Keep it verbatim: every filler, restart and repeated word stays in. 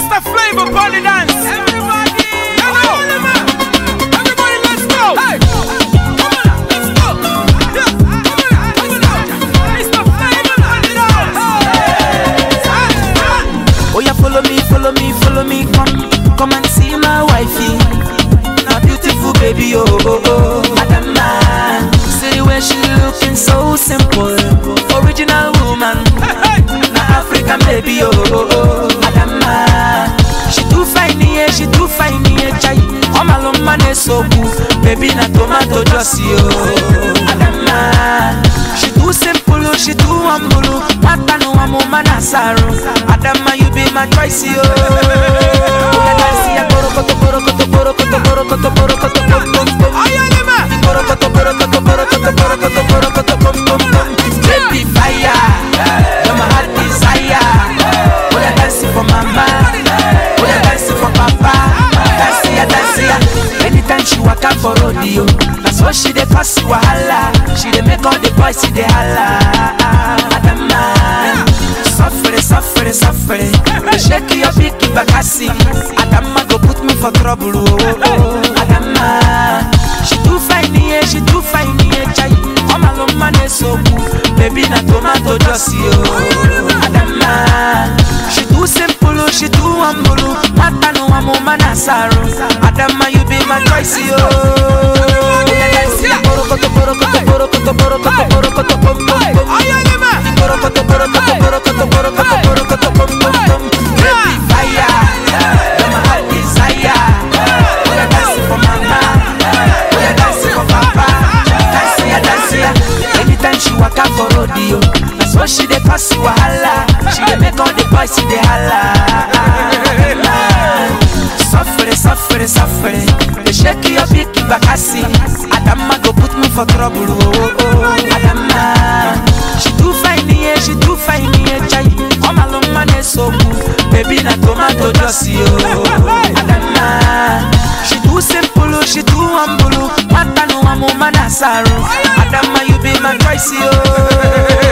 Mister Flavor Party Dance. Everybody, everybody, let's go. Hey, come on, let's go. Yeah, come on, come on. Mister Flavor Party Dance. Oh yeah, follow me, follow me, follow me. Come, come and see my wifey. My beautiful baby, oh oh oh. Adama, see where she looking so simple. Original woman, na African baby, oh oh oh. Adama, she too fine, yeah, she too fine, yeah, chai. All my love man is so good, baby na tomato juicy, oh. Adama, she too simple, she too humble. Mata no amo manasaro. Adama, you be my choice, oh. Borokoto, borokoto, borokoto, borokoto, borokoto, borokoto. Borokoto, borokoto, borokoto, borokoto, borokoto, borokoto. Baby fire, you're my heart desire. Oh, you're dancing for mama, oh, you're dancing for papa. Dance ya, dance ya. Anytime she walk out for rodeo, that's what she dey pass wahala. She dey make all the boys see the holla. Adama, suffer, suffer, suffer. Shake your big bakasi. Adama go put me for trouble. Oh, oh. Adama, she too fine, yeah, she too fine, yeah, chai. All my love man is so good, baby na tomato juicy, oh. Adama, she too simple, she too humble. Mata no amo manasaro. Adama, you be my choice, oh. Borokoto, borokoto, borokoto, borokoto, borokoto, bom bom bom. Borokoto, borokoto, borokoto, borokoto, borokoto, bom bom bom. Baby fire, you're my heart desire. Oh, you're dancing for mama, oh, you're dancing for papa. Dance ya, dance ya. Anytime she walk out for rodeo, that's what she dey pass wahala. She dey make all the boys see the holla. Suffer, suffer, suffer. They shake your big bakasi. Adama go put me for trouble. Oh, oh. Adama, she too fine, yeah, she too fine, yeah, chai. All my long man is so good, baby na tomato juicy, oh. Adama, she too simple, she too humble. Mata no amo manasaro. Adama, you be my choice, oh.